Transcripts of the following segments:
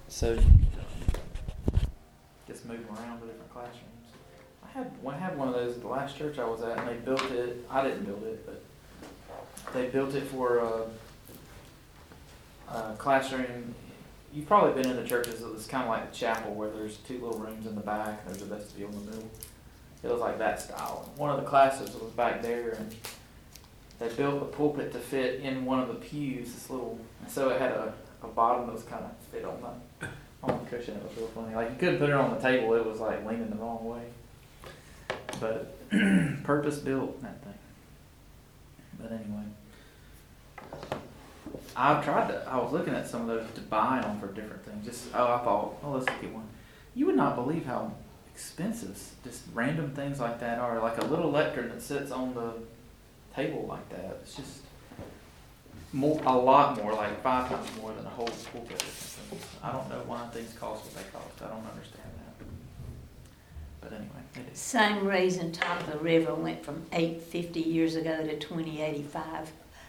So just moving around to different classrooms. I had one of those at the last church I was at, and they built it. I didn't build it, but they built it for a classroom. You've probably been in the churches. It's kind of like the chapel where there's two little rooms in the back. There's a vestibule in the middle. It was like that style. One of the classes was back there, and they built the pulpit to fit in one of the pews. So it had a bottom that was kind of fit on the cushion. It was real funny. Like you couldn't put it on the table. It was like leaning the wrong way. But purpose built that thing. But anyway, I was looking at some of those to buy them for different things. I thought, let's look at one. You would not believe how expensive just random things like that are. Like a little lectern that sits on the table like that. It's just a lot more, like 5 times more than a whole pulpit or something. I don't know why things cost what they cost. I don't understand that. But anyway, it is. Same reason top of the river went from $850 years ago to $2085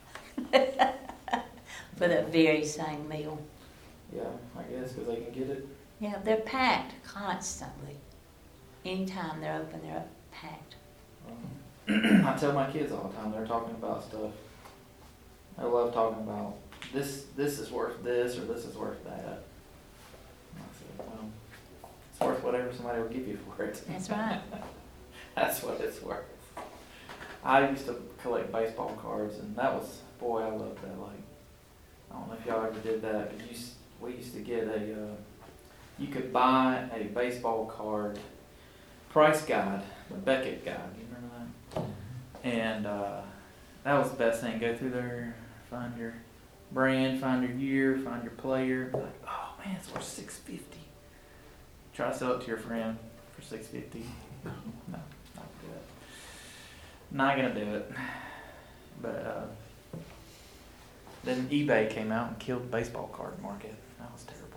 for the very same meal. Yeah, I guess because they can get it. Yeah, they're packed constantly. Anytime they're open, they're packed. I tell my kids all the time, they're talking about stuff. I love talking about this is worth this or this is worth that. And I said, well, it's worth whatever somebody will give you for it. That's right. That's what it's worth. I used to collect baseball cards, and I loved that. Like, I don't know if y'all ever did that, but we used to get you could buy a baseball card price guide, the Beckett guide. You remember that? And that was the best thing. Go through there, find your brand, find your year, find your player. Like, oh man, it's worth $650. Try to sell it to your friend for $650. No, not do it. Not gonna do it. But then eBay came out and killed the baseball card market. That was terrible.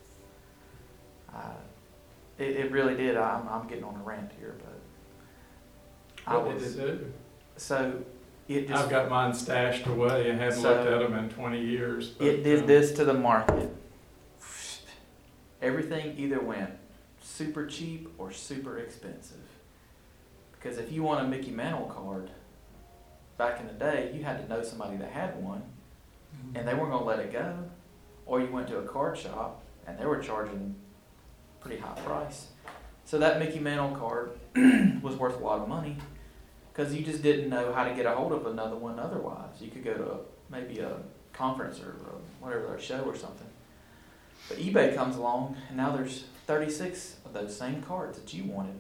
It really did. I'm getting on a rant here, but What did it do? So it just. I've got mine stashed away. I haven't looked at them in 20 years. But, it did this to the market. Everything either went super cheap or super expensive. Because if you want a Mickey Mantle card, back in the day, you had to know somebody that had one, and they weren't going to let it go. Or you went to a card shop, and they were charging a pretty high price. So that Mickey Mantle card was worth a lot of money, because you just didn't know how to get a hold of another one otherwise. You could go to maybe a conference or whatever, a show or something. But eBay comes along, and now there's 36 of those same cards that you wanted.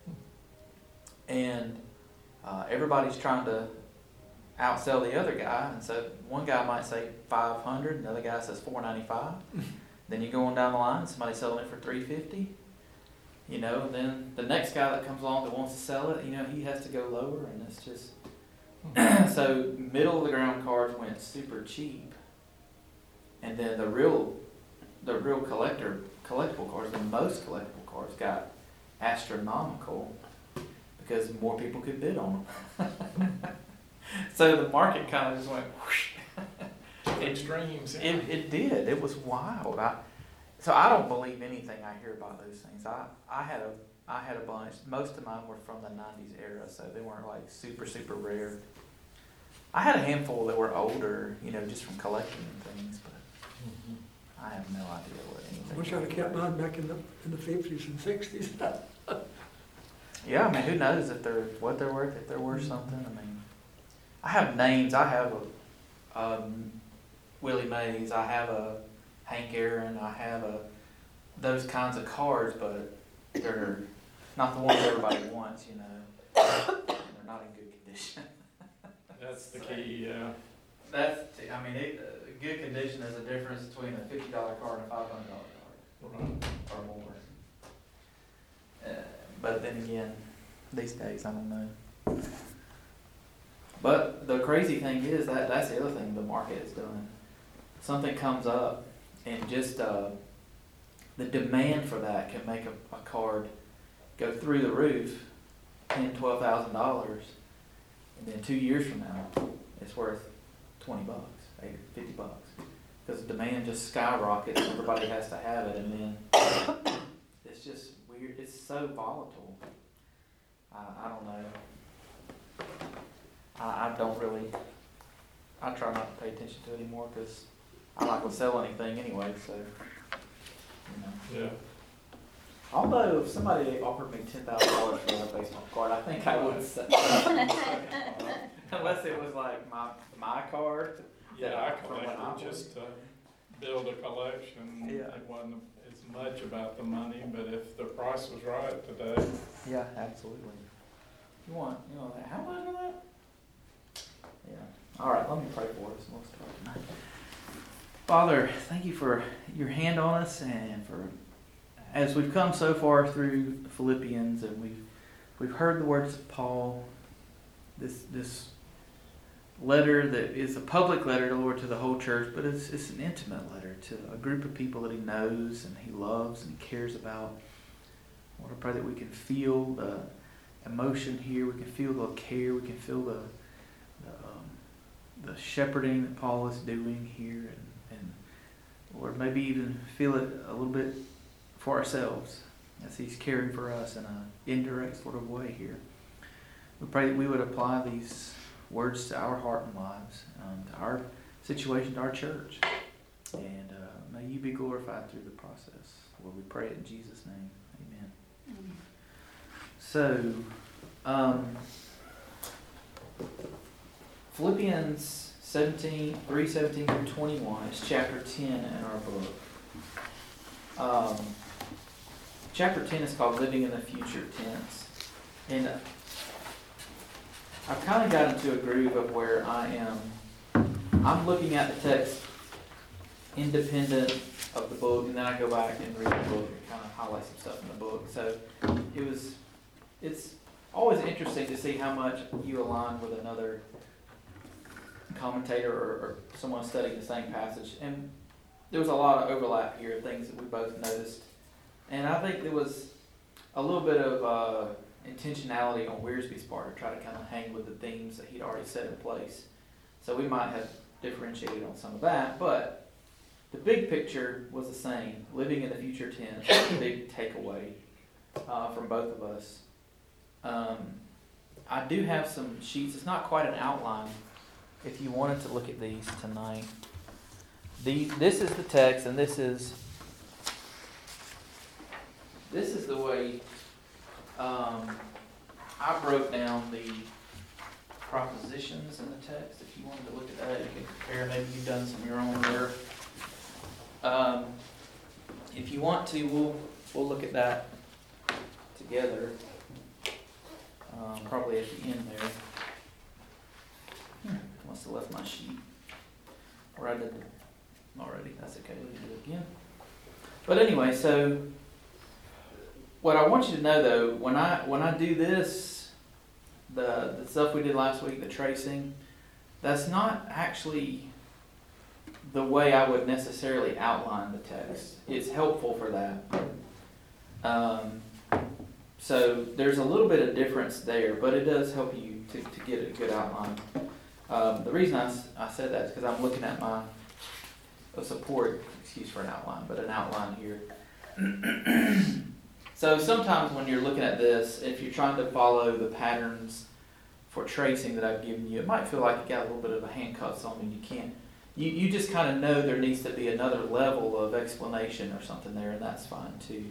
And everybody's trying to outsell the other guy, and so one guy might say $500, another guy says $495. Then you go on down the line, somebody's selling it for $350. You know, then the next guy that comes along that wants to sell it, he has to go lower, and it's just so middle of the ground cards went super cheap, and then the real collectible cards, the most collectible cards, got astronomical because more people could bid on them. So the market kind of just went whoosh. Extremes. Yeah. It did. It was wild. So I don't believe anything I hear about those things. I had a bunch. Most of mine were from the 90s era, so they weren't like super, super rare. I had a handful that were older, just from collecting and things, but I have no idea what anything. I wish I'd have kept mine back in the 50s and 60s. Yeah, I mean, who knows what they're worth, if they're worth something. I mean, I have names. I have a Willie Mays. I have a Hank Aaron. I have those kinds of cards, but they're not the ones everybody wants, They're not in good condition. That's the key, yeah. Good condition is the difference between a $50 card and a $500 card. Right. Or more. But then again, these days, I don't know. But the crazy thing is that's the other thing the market is doing. Something comes up, and just the demand for that can make a card go through the roof, $10,000, $12,000, and then 2 years from now, it's worth $20, $50. because demand just skyrockets. Everybody has to have it, and then it's just weird. It's so volatile. I don't know. I don't really. I try not to pay attention to it anymore because I'm not going to sell anything anyway. So, you know. Yeah. Although if somebody offered me $10,000 for a baseball card, I think I would sell. Unless it was like my card. Yeah, I From when I collected was- just to build a collection. Yeah. It wasn't as much about the money, but if the price was right today, Yeah, absolutely. You want that? How much for that? Yeah. All right, let me pray for us. We'll start tonight. Father, thank you for your hand on us, and for as we've come so far through Philippians, and we've heard the words of Paul. This letter that is a public letter, Lord, to the whole church, but it's an intimate letter to a group of people that he knows and he loves and he cares about. Lord, I pray that we can feel the emotion here, we can feel the care, we can feel the shepherding that Paul is doing here, and Lord, maybe even feel it a little bit for ourselves as he's caring for us in an indirect sort of way here. We pray that we would apply these words to our heart and lives, to our situation, to our church. And may you be glorified through the process. Lord, we pray it in Jesus' name. Amen. So, Philippians 3:17 through 21 is chapter 10 in our book. Chapter 10 is called Living in the Future Tense. And I've kind of got into a groove of where I'm looking at the text independent of the book, and then I go back and read the book and kind of highlight some stuff in the book. So it's always interesting to see how much you align with another commentator or someone studying the same passage. And there was a lot of overlap here, things that we both noticed. And I think there was a little bit of intentionality on Wiersbe's part to try to kind of hang with the themes that he'd already set in place. So we might have differentiated on some of that, but the big picture was the same. Living in the future tense, the big takeaway from both of us. I do have some sheets. It's not quite an outline. If you wanted to look at these tonight, this is the text, and this is the way I broke down the propositions in the text. If you wanted to look at that, you can compare. Maybe you've done some of your own work. If you want to, we'll look at that together. Probably at the end there. Must have left my sheet. Or I did it already. That's okay. We can do it again. But anyway, so what I want you to know, though, when I do this, the stuff we did last week, the tracing, that's not actually the way I would necessarily outline the text. It's helpful for that. So there's a little bit of difference there, but it does help you to get a good outline. The reason I said that is because I'm looking at a support, excuse for an outline, but an outline here. So sometimes when you're looking at this, if you're trying to follow the patterns for tracing that I've given you, it might feel like you got a little bit of a handcuffs on and you can't. You just kind of know there needs to be another level of explanation or something there, and that's fine too.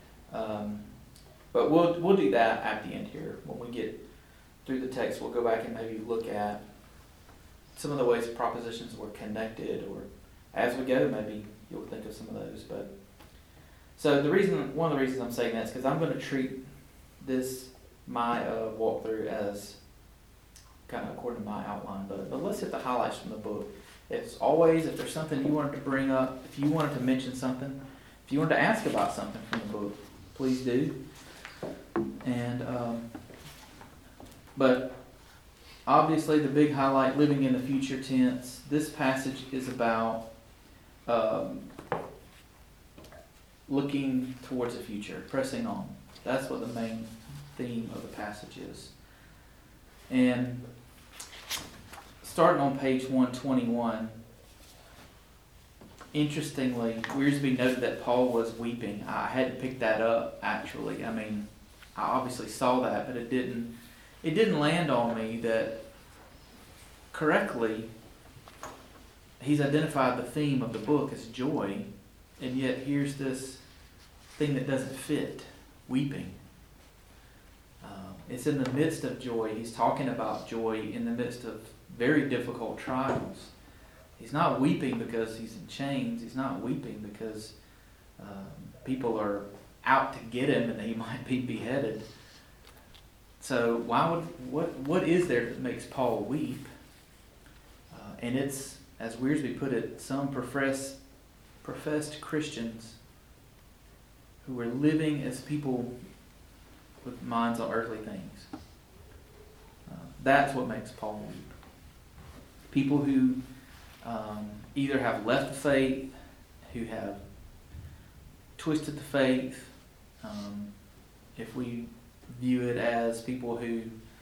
But we'll do that at the end here. When we get through the text, we'll go back and maybe look at some of the ways propositions were connected, or as we go, maybe you'll think of some of those. But so one of the reasons I'm saying that is because I'm going to treat this my walkthrough as kind of according to my outline. But let's hit the highlights from the book. It's always, if there's something you wanted to bring up, if you wanted to mention something, if you wanted to ask about something from the book, please do. And but obviously the big highlight, living in the future tense. This passage is about looking towards the future, pressing on. That's what the main theme of the passage is. And starting on page 121, interestingly, Wiersbe noted that Paul was weeping. I had to pick that up, actually. I mean, I obviously saw that, but it didn't land on me that correctly he's identified the theme of the book as joy, and yet here's this thing that doesn't fit, weeping. It's in the midst of joy. He's talking about joy in the midst of very difficult trials. He's not weeping because he's in chains. He's not weeping because people are out to get him and he might be beheaded. So what is there that makes Paul weep? And it's, as Wiersbe put it, some professed Christians who were living as people with minds on earthly things. That's what makes Paul weep. People who either have left the faith, who have twisted the faith, if we view it as people who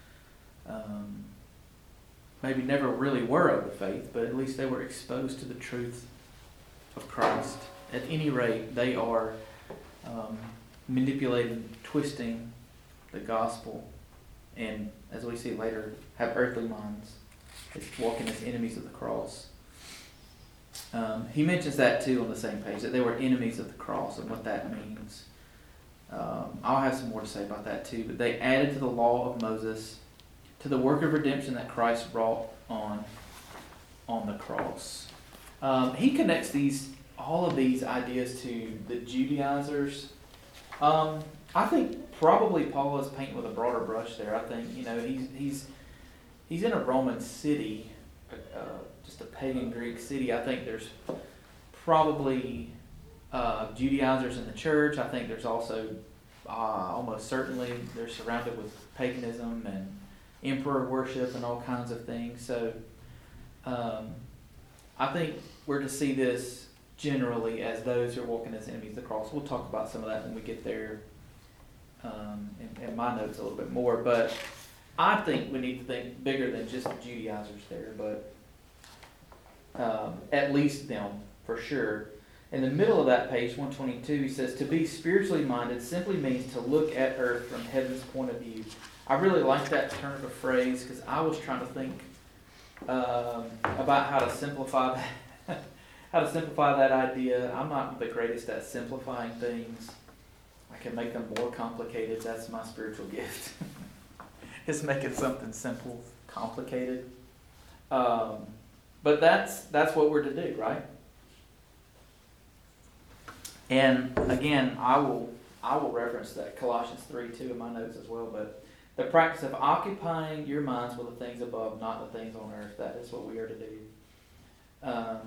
maybe never really were of the faith, but at least they were exposed to the truth of Christ. At any rate, they are manipulating, twisting the gospel, and as we see later, have earthly minds. It's walking as enemies of the cross. He mentions that too on the same page, that they were enemies of the cross and what that means. I'll have some more to say about that too, but they added to the law of Moses, to the work of redemption that Christ brought on the cross. He connects all of these ideas to the Judaizers. I think probably Paul is painting with a broader brush there. I think he's in a Roman city, just a pagan Greek city. I think there's probably Judaizers in the church. I think there's also almost certainly they're surrounded with paganism and emperor worship and all kinds of things. So I think we're to see this generally as those who are walking as enemies of the cross. We'll talk about some of that when we get there in my notes a little bit more. But I think we need to think bigger than just the Judaizers there, but at least them, for sure. In the middle of that page, 122, he says, to be spiritually minded simply means to look at earth from heaven's point of view. I really like that turn of a phrase because I was trying to think about how to simplify that idea. I'm not the greatest at simplifying things. I can make them more complicated. That's my spiritual gift. It's making something simple complicated. But that's what we're to do, right? And again, I will reference that Colossians 3:2 in my notes as well. But the practice of occupying your minds with the things above, not the things on earth, that is what we are to do.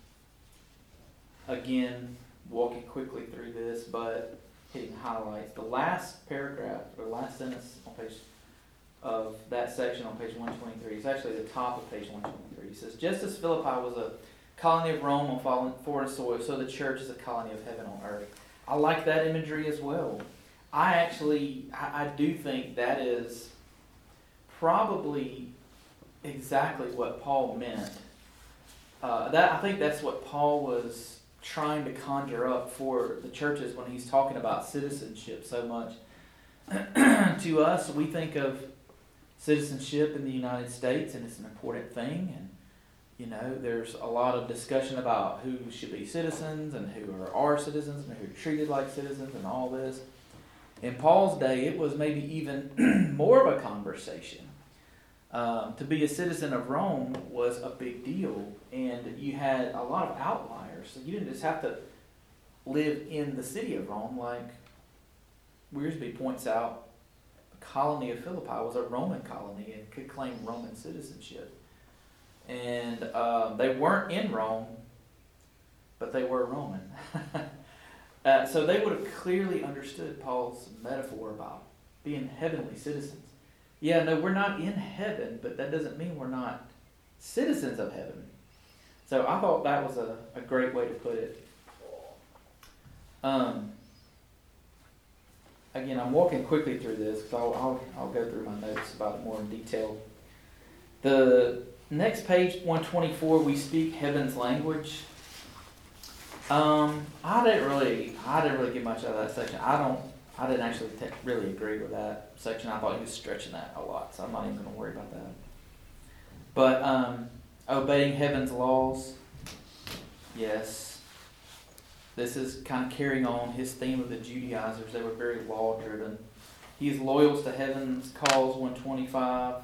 Again, walking quickly through this, but hitting highlights. The last paragraph, or last sentence on page of that section on page 123, it's actually the top of page 123. It says, just as Philippi was a colony of Rome on foreign soil, so the church is a colony of heaven on earth. I like that imagery as well. I do think that is probably exactly what Paul meant. I think that's what Paul was trying to conjure up for the churches when he's talking about citizenship so much. To us, we think of citizenship in the United States, and it's an important thing, and there's a lot of discussion about who should be citizens and who are our citizens and who are treated like citizens and all this. In Paul's day, it was maybe even more of a conversation. To be a citizen of Rome was a big deal, and you had a lot of outliers. So you didn't just have to live in the city of Rome, like Wiersbe points out. The colony of Philippi was a Roman colony and could claim Roman citizenship. And they weren't in Rome, but they were Roman. So they would have clearly understood Paul's metaphor about being heavenly citizens. Yeah, no, we're not in heaven, but that doesn't mean we're not citizens of heaven. So I thought that was a great way to put it. Again, I'm walking quickly through this because I'll go through my notes about it more in detail. The next page, 124, we speak heaven's language. I didn't really get much out of that section. I didn't actually really agree with that section. I thought he was stretching that a lot, so I'm not even going to worry about that. But obeying heaven's laws, yes. This is kind of carrying on his theme of the Judaizers. They were very law-driven. He is loyal to heaven's cause, 125.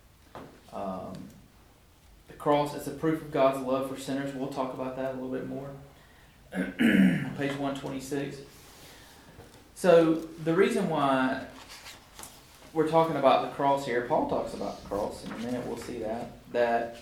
The cross is a proof of God's love for sinners. We'll talk about that a little bit more. Page 126. So the reason why we're talking about the cross here, Paul talks about the cross. In a minute we'll see that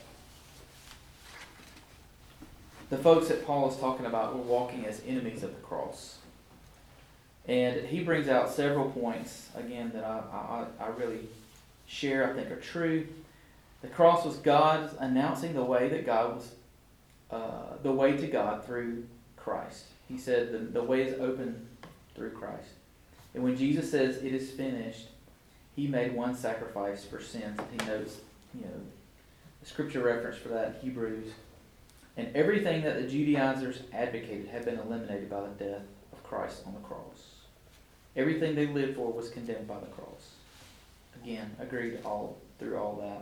the folks that Paul is talking about were walking as enemies of the cross. And he brings out several points, again, that I really share, I think are true. The cross was God announcing the way that God was, the way to God through Christ. He said the way is open through Christ. And when Jesus says it is finished, he made one sacrifice for sins. He knows, the scripture reference for that in Hebrews. And everything that the Judaizers advocated had been eliminated by the death of Christ on the cross. Everything they lived for was condemned by the cross. Again, agreed through all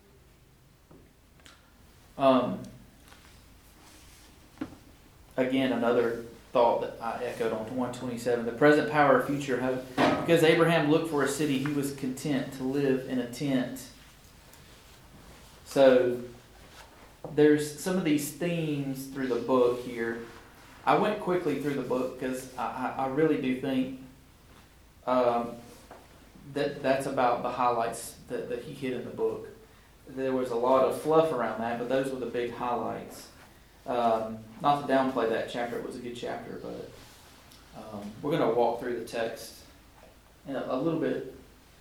that. Again, another thought that I echoed on 127. The present power of future hope. Because Abraham looked for a city, he was content to live in a tent. So there's some of these themes through the book here. I went quickly through the book because I really do think that's about the highlights that he hit in the book. There was a lot of fluff around that, but those were the big highlights. Not to downplay that chapter, it was a good chapter, but we're going to walk through the text in a little bit,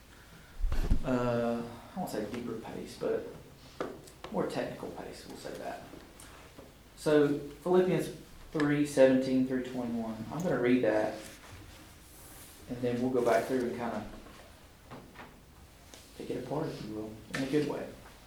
I won't say deeper pace, but more technical pace, we'll say that. So, Philippians 3:17 through 21. I'm going to read that, and then we'll go back through and kind of pick it apart, if you will, in a good way.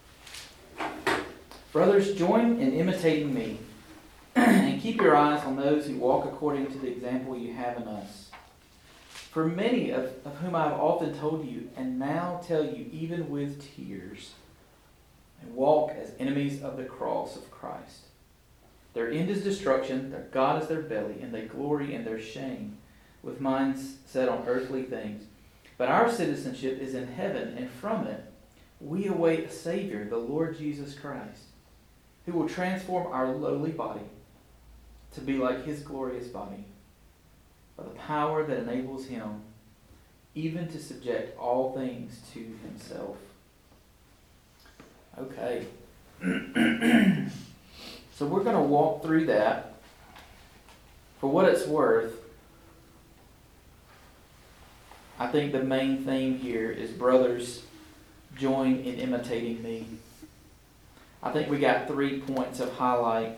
Brothers, join in imitating me, and keep your eyes on those who walk according to the example you have in us. For many of whom I have often told you, and now tell you even with tears, they walk as enemies of the cross of Christ. Their end is destruction, their God is their belly, and they glory in their shame, with minds set on earthly things. But our citizenship is in heaven, and from it we await a Savior, the Lord Jesus Christ, who will transform our lowly body to be like his glorious body, by the power that enables him even to subject all things to himself. Okay. So we're going to walk through that. For what it's worth, I think the main theme here is brothers, join in imitating me. I think we got 3 points of highlight.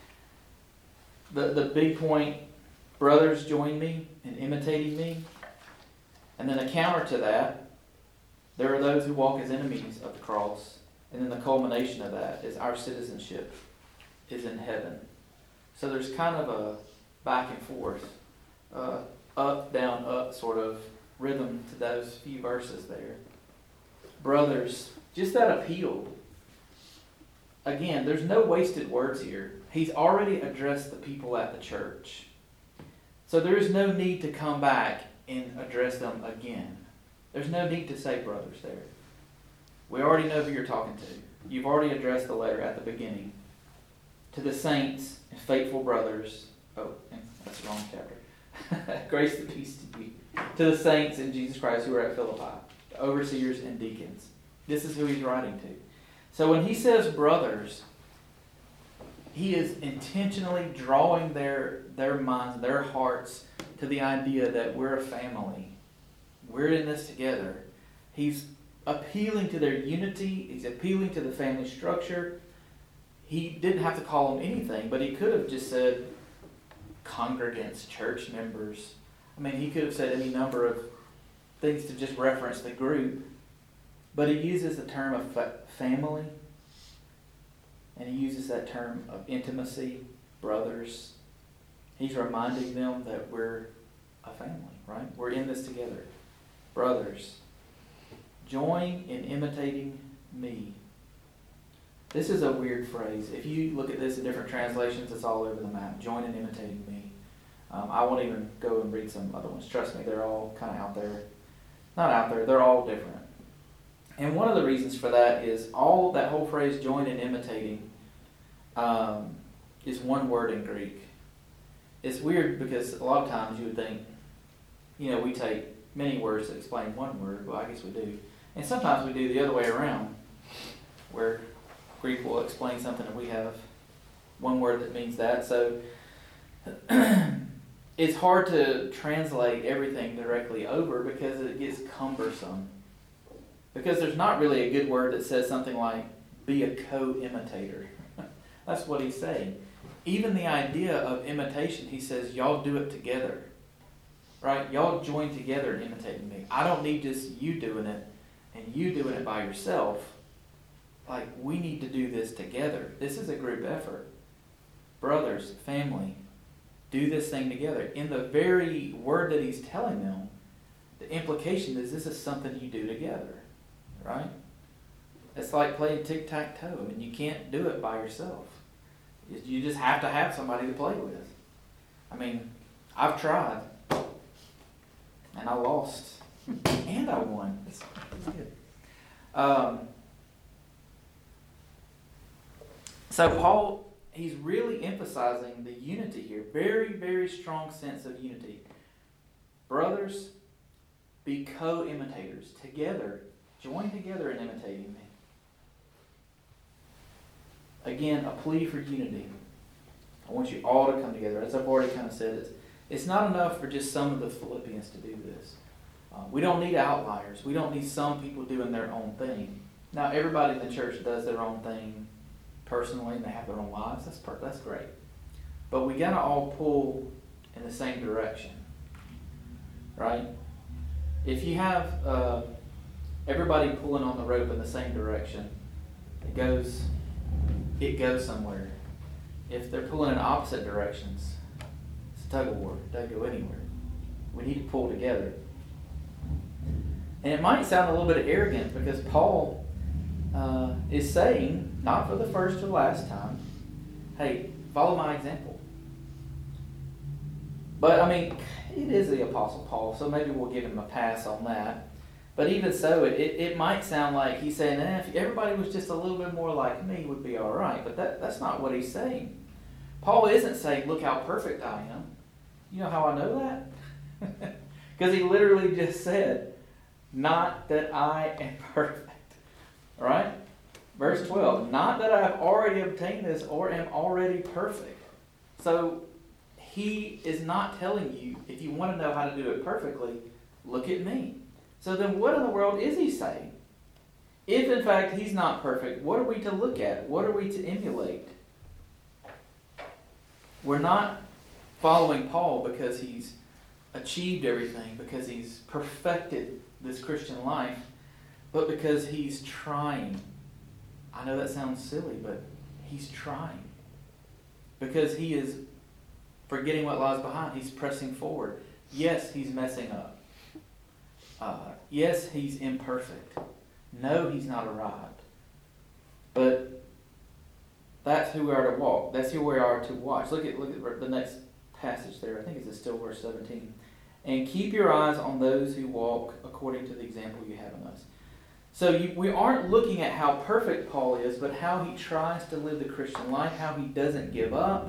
The big point, brothers, join me in imitating me. And then a counter to that, there are those who walk as enemies of the cross. And then the culmination of that is our citizenship is in heaven. So there's kind of a back and forth, up, down, up sort of rhythm to those few verses there. Brothers, just that appeal. Again, there's no wasted words here. He's already addressed the people at the church. So there is no need to come back and address them again. There's no need to say brothers there. We already know who you're talking to. You've already addressed the letter at the beginning. To the saints and faithful brothers. Oh, that's the wrong chapter. Grace and peace to you. To the saints in Jesus Christ who are at Philippi. The overseers and deacons. This is who he's writing to. So when he says brothers, he is intentionally drawing their minds, their hearts to the idea that we're a family. We're in this together. He's appealing to their unity. He's appealing to the family structure. He didn't have to call them anything, but he could have just said congregants, church members. I mean, he could have said any number of things to just reference the group. But he uses the term of family, and he uses that term of intimacy, brothers. He's reminding them that we're a family, right? We're in this together. Brothers, join in imitating me. This is a weird phrase. If you look at this in different translations, it's all over the map. Join in imitating me. I won't even go and read some other ones. Trust me, they're all kind of out there. Not out there, they're all different. And one of the reasons for that is all that whole phrase, join in imitating, is one word in Greek. It's weird because a lot of times you would think, we take many words to explain one word. Well, I guess we do. And sometimes we do the other way around, where Greek will explain something and we have one word that means that. So it's hard to translate everything directly over because it gets cumbersome. Because there's not really a good word that says something like, be a co-imitator. That's what he's saying. Even the idea of imitation, he says, y'all do it together. Right? Y'all join together in imitating me. I don't need just you doing it and you doing it by yourself. Like, we need to do this together. This is a group effort. Brothers, family, do this thing together. In the very word that he's telling them, the implication is this is something you do together. Right? It's like playing tic-tac-toe. I mean, you can't do it by yourself. You just have to have somebody to play with. I mean, I've tried. And I lost. And I won. It's good. So Paul, he's really emphasizing the unity here. Very, very strong sense of unity. Brothers, be co-imitators. Together. Join together in imitating me. Again, a plea for unity. I want you all to come together. As I've already kind of said, it's not enough for just some of the Philippians to do this. We don't need outliers. We don't need some people doing their own thing. Now, everybody in the church does their own thing personally, and they have their own lives. That's great. But we got to all pull in the same direction. Right? If you have everybody pulling on the rope in the same direction, it goes somewhere. If they're pulling in opposite directions, it's a tug of war. It doesn't go anywhere. We need to pull together. And it might sound a little bit arrogant because Paul is saying, not for the first or last time, hey, follow my example. But, I mean, it is the Apostle Paul, so maybe we'll give him a pass on that. But even so, it might sound like he's saying, if everybody was just a little bit more like me, would be all right. But that's not what he's saying. Paul isn't saying, look how perfect I am. You know how I know that? Because he literally just said, not that I am perfect. All right? Verse 12, not that I have already obtained this or am already perfect. So he is not telling you, if you want to know how to do it perfectly, look at me. So then what in the world is he saying? If in fact he's not perfect, what are we to look at? What are we to emulate? We're not following Paul because he's achieved everything, because he's perfected this Christian life, but because he's trying. I know that sounds silly, but he's trying. Because he is forgetting what lies behind. He's pressing forward. Yes, he's messing up. Yes, he's imperfect. No, he's not arrived. But that's who we are to walk. That's who we are to watch. Look at the next passage there. I think it's still verse 17. And keep your eyes on those who walk according to the example you have in us. So we aren't looking at how perfect Paul is, but how he tries to live the Christian life, how he doesn't give up.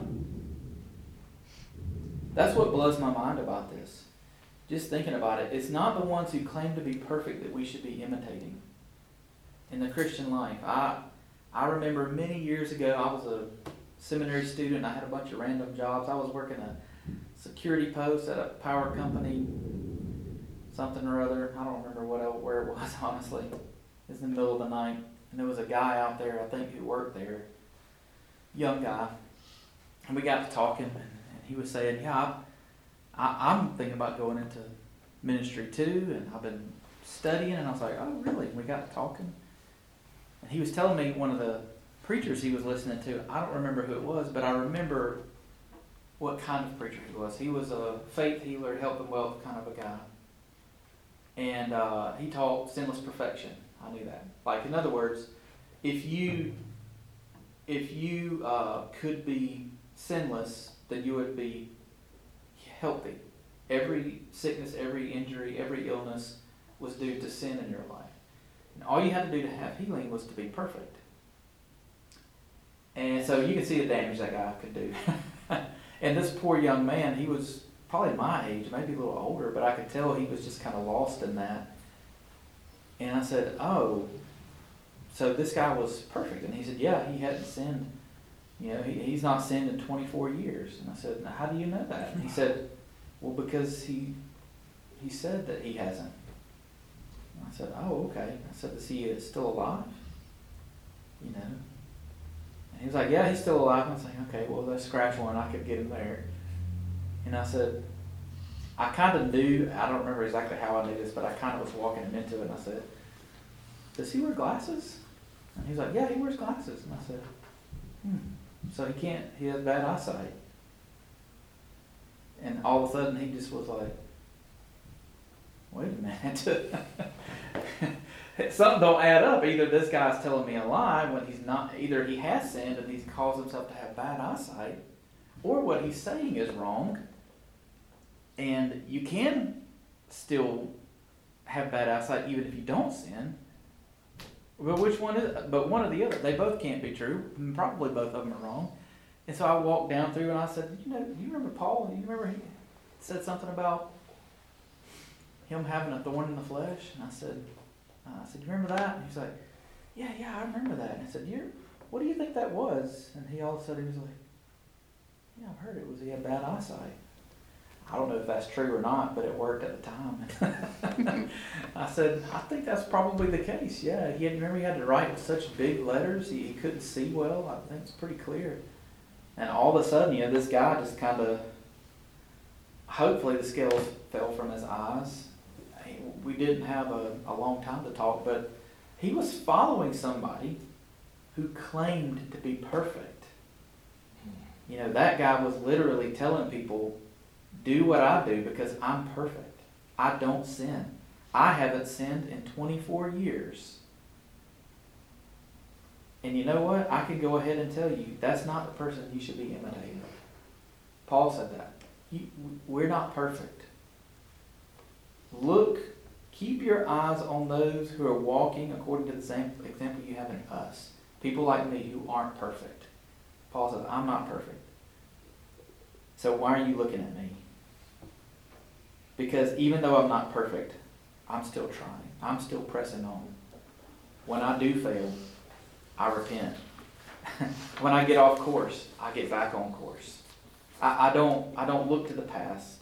That's what blows my mind about this. Just thinking about it. It's not the ones who claim to be perfect that we should be imitating in the Christian life. I remember many years ago, I was a seminary student. I had a bunch of random jobs. I was working a security post at a power company, something or other. I don't remember where it was, honestly. It was in the middle of the night. And there was a guy out there, I think, who worked there. Young guy. And we got to talking, and he was saying, yeah, I'm thinking about going into ministry too, and I've been studying, and I was like, oh, really? And we got to talking. And he was telling me one of the preachers he was listening to, I don't remember who it was, but I remember what kind of preacher he was. He was a faith healer, health and wealth kind of a guy. And he taught sinless perfection. I knew that. Like, in other words, if you could be sinless, then you would be healthy. Every sickness, every injury, every illness was due to sin in your life. And all you had to do to have healing was to be perfect. And so you can see the damage that guy could do. And this poor young man, he was probably my age, maybe a little older, but I could tell he was just kind of lost in that. And I said, oh, so this guy was perfect. And he said, yeah, he hadn't sinned. You know, he's not sinned in 24 years. And I said, now, how do you know that? And he said, well, because he said that he hasn't. And I said, oh, okay. I said, is he still alive? You know. And he was like, yeah, he's still alive. And I was like, okay, well, let's scratch one. I could get him there. And I said, I kind of knew, I don't remember exactly how I knew this, but I kind of was walking him into it. And I said, does he wear glasses? And he's like, yeah, he wears glasses. And I said, so he has bad eyesight. And all of a sudden he just was like, wait a minute. Something don't add up. Either this guy's telling me a lie when he's not, either he has sinned and he's caused himself to have bad eyesight, or what he's saying is wrong. And you can still have bad eyesight even if you don't sin. But which one is it? But one or the other. They both can't be true. Probably both of them are wrong. And so I walked down through and I said, do you remember Paul? Do you remember he said something about him having a thorn in the flesh? And I said, you remember that? And he's like, yeah, I remember that. And I said, what do you think that was? And he all of a sudden was like, yeah, I've heard it was he had bad eyesight. I don't know if that's true or not, but it worked at the time. I said, I think that's probably the case. Yeah, remember he had to write with such big letters. He couldn't see well. I think it's pretty clear. And all of a sudden, this guy just kind of, hopefully the scales fell from his eyes. We didn't have a long time to talk, but he was following somebody who claimed to be perfect. That guy was literally telling people, do what I do because I'm perfect. I don't sin. I haven't sinned in 24 years. And you know what? I can go ahead and tell you, that's not the person you should be imitating. Paul said that. We're not perfect. Keep your eyes on those who are walking according to the same example you have in us. People like me who aren't perfect. Paul says, I'm not perfect. So why are you looking at me? Because even though I'm not perfect, I'm still trying. I'm still pressing on. When I do fail, I repent. When I get off course, I get back on course. I don't look to the past.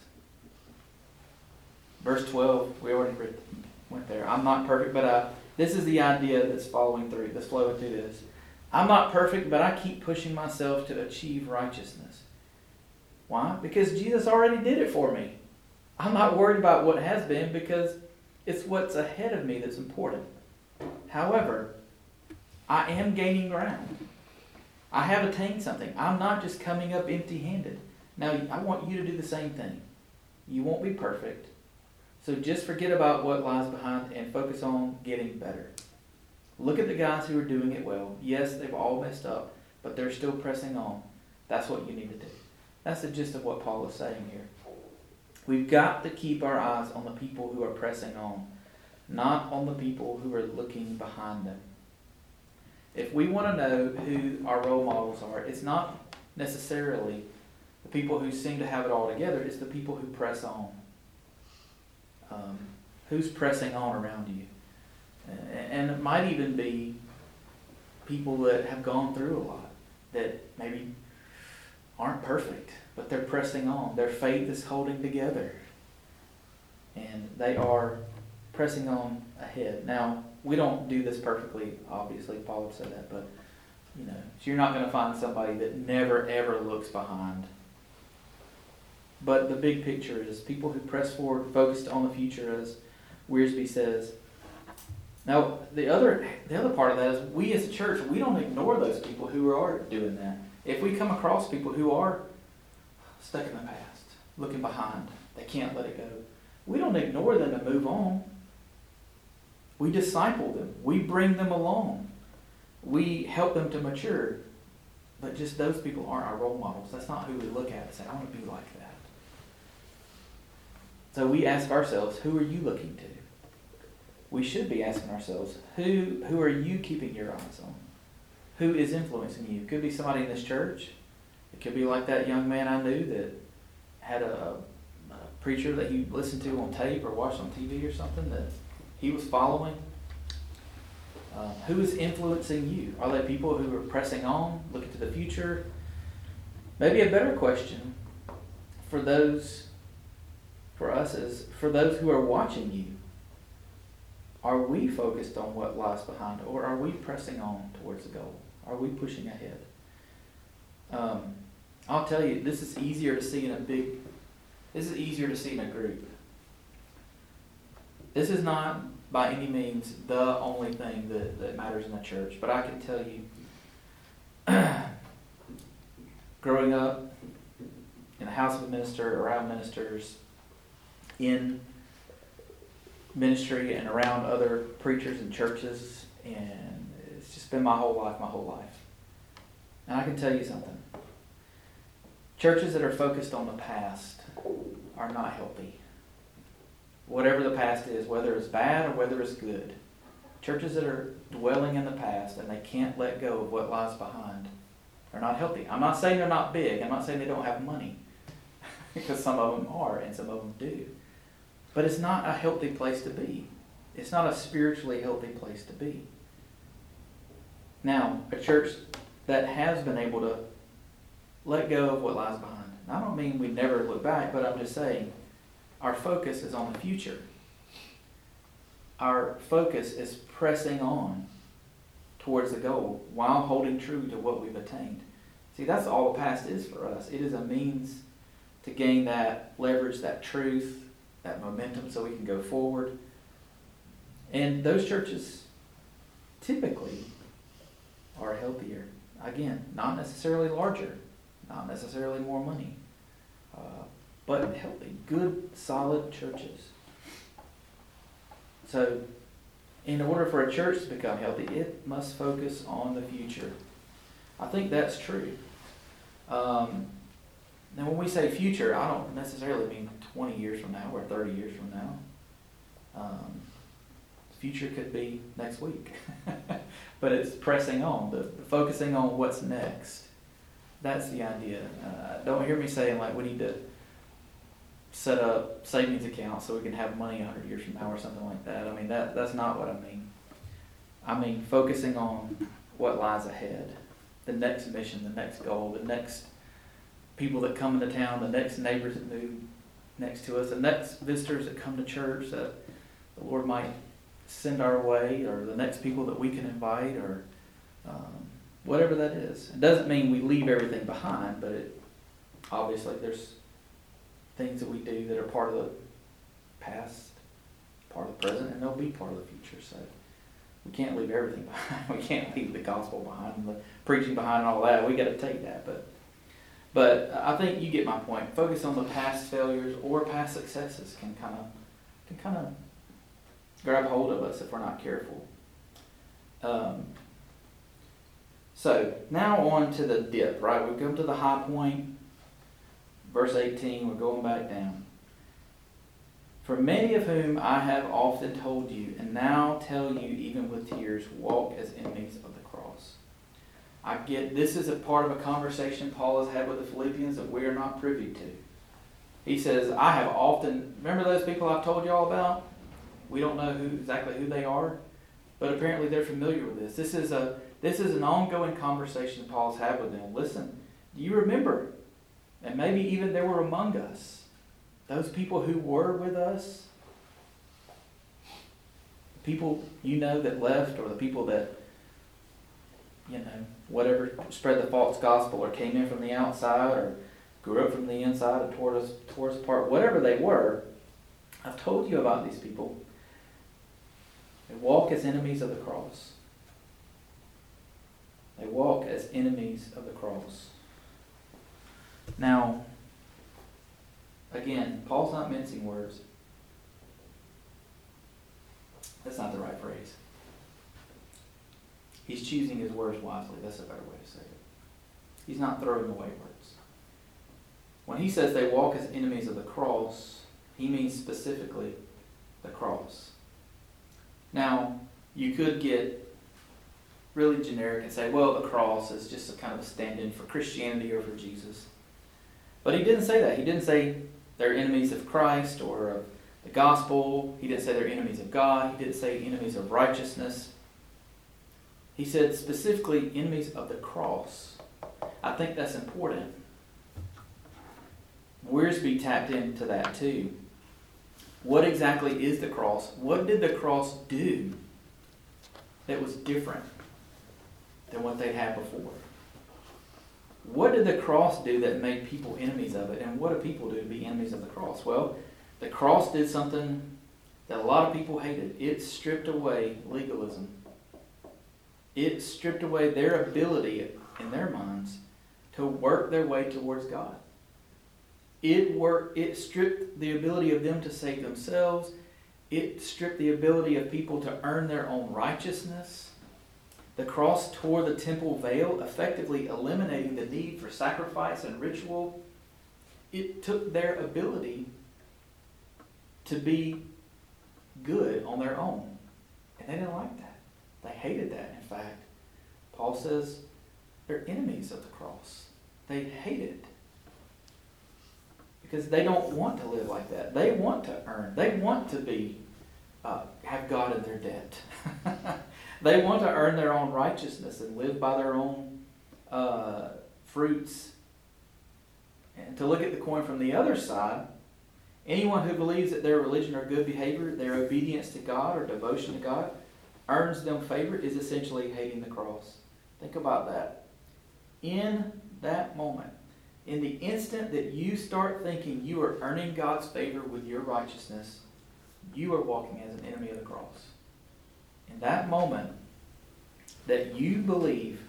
Verse 12, we already went there. I'm not perfect, but this is the idea that's flowing through this. I'm not perfect, but I keep pushing myself to achieve righteousness. Why? Because Jesus already did it for me. I'm not worried about what has been because it's what's ahead of me that's important. However, I am gaining ground. I have attained something. I'm not just coming up empty-handed. Now, I want you to do the same thing. You won't be perfect. So just forget about what lies behind and focus on getting better. Look at the guys who are doing it well. Yes, they've all messed up, but they're still pressing on. That's what you need to do. That's the gist of what Paul is saying here. We've got to keep our eyes on the people who are pressing on, not on the people who are looking behind them. If we want to know who our role models are, it's not necessarily the people who seem to have it all together. It's the people who press on. Who's pressing on around you? And it might even be people that have gone through a lot, that maybe aren't perfect, but they're pressing on. Their faith is holding together. And they are pressing on ahead. Now, we don't do this perfectly, obviously. Paul would say that, but so you're not going to find somebody that never ever looks behind. But the big picture is people who press forward, focused on the future, as Wiersbe says. Now, the other part of that is we as a church, we don't ignore those people who are doing that. If we come across people who are stuck in the past, looking behind. They can't let it go. We don't ignore them and move on. We disciple them. We bring them along. We help them to mature. But just those people aren't our role models. That's not who we look at and say, I want to be like that. So we ask ourselves, who are you looking to? We should be asking ourselves, who are you keeping your eyes on? Who is influencing you? It could be somebody in this church. It could be like that young man I knew that had a preacher that he listened to on tape or watched on TV or something that he was following. Who is influencing you? Are they people who are pressing on, looking to the future? Maybe a better question for us is, for those who are watching you, are we focused on what lies behind, or are we pressing on towards the goal? Are we pushing ahead? I'll tell you, this is easier to see in a group. This is not by any means the only thing that matters in the church, but I can tell you, growing up in the house of a minister, around ministers, in ministry and around other preachers and churches, and it's just been my whole life. And I can tell you something. Churches that are focused on the past are not healthy. Whatever the past is, whether it's bad or whether it's good. Churches that are dwelling in the past and they can't let go of what lies behind are not healthy. I'm not saying they're not big. I'm not saying they don't have money. Because some of them are and some of them do. But it's not a healthy place to be. It's not a spiritually healthy place to be. Now, a church that has been able to let go of what lies behind. And I don't mean we never look back, but I'm just saying our focus is on the future. Our focus is pressing on towards the goal while holding true to what we've attained. See, that's all the past is for us. It is a means to gain that leverage, that truth, that momentum so we can go forward. And those churches typically are healthier. Again, not necessarily larger, not necessarily more money, but healthy, good, solid churches. So, in order for a church to become healthy, it must focus on the future. I think that's true. Now, when we say future, I don't necessarily mean 20 years from now or 30 years from now. Future could be next week. But it's pressing on, focusing on what's next. That's the idea. Don't hear me saying like we need to set up savings accounts so we can have money 100 years from now or something like that. I mean, that's not what I mean. I mean focusing on what lies ahead. The next mission, the next goal, the next people that come into town, the next neighbors that move next to us, the next visitors that come to church that the Lord might send our way, or the next people that we can invite, or whatever that is. It doesn't mean we leave everything behind, but obviously there's things that we do that are part of the past, part of the present, and they'll be part of the future. So we can't leave everything behind. We can't leave the gospel behind, and the preaching behind, and all that. We got to take that, but I think you get my point. Focus on the past failures or past successes can kind of grab hold of us if we're not careful. So now on to the dip, right? We've come to the high point. Verse 18, we're going back down. For many of whom I have often told you, and now tell you even with tears, walk as enemies of the cross. I get this is a part of a conversation Paul has had with the Philippians that we are not privy to. He says, I have often, remember those people I've told you all about? We don't know exactly who they are, but apparently they're familiar with this. This is an ongoing conversation Paul's had with them. Listen, do you remember? And maybe even there were among us, those people who were with us, people that left, or the people that, whatever, spread the false gospel or came in from the outside or grew up from the inside and tore us apart, whatever they were. I've told you about these people. They walk as enemies of the cross. They walk as enemies of the cross. Now, Again, Paul's not mincing words. That's not the right phrase. He's choosing his words wisely. That's a better way to say it. He's not throwing away words. When he says they walk as enemies of the cross, he means specifically the cross. Now, you could get really generic and say, well, the cross is just a kind of a stand-in for Christianity or for Jesus. But he didn't say that. He didn't say they're enemies of Christ or of the gospel. He didn't say they're enemies of God. He didn't say enemies of righteousness. He said specifically enemies of the cross. I think that's important. Wiersbe tapped into that too. What exactly is the cross? What did the cross do that was different than what they had before? What did the cross do that made people enemies of it? And what do people do to be enemies of the cross? Well, the cross did something that a lot of people hated. It stripped away legalism. It stripped away their ability in their minds to work their way towards God. It stripped the ability of them to save themselves. It stripped the ability of people to earn their own righteousness. The cross tore the temple veil, effectively eliminating the need for sacrifice and ritual. It took their ability to be good on their own. And they didn't like that. They hated that, in fact. Paul says they're enemies of the cross. They hate it. Because they don't want to live like that. They want to earn. They want to be have God in their debt. They want to earn their own righteousness and live by their own fruits. And to look at the coin from the other side, anyone who believes that their religion or good behavior, their obedience to God or devotion to God, earns them favor is essentially hating the cross. Think about that. In that moment, in the instant that you start thinking you are earning God's favor with your righteousness, you are walking as an enemy of the cross. In that moment that you believe,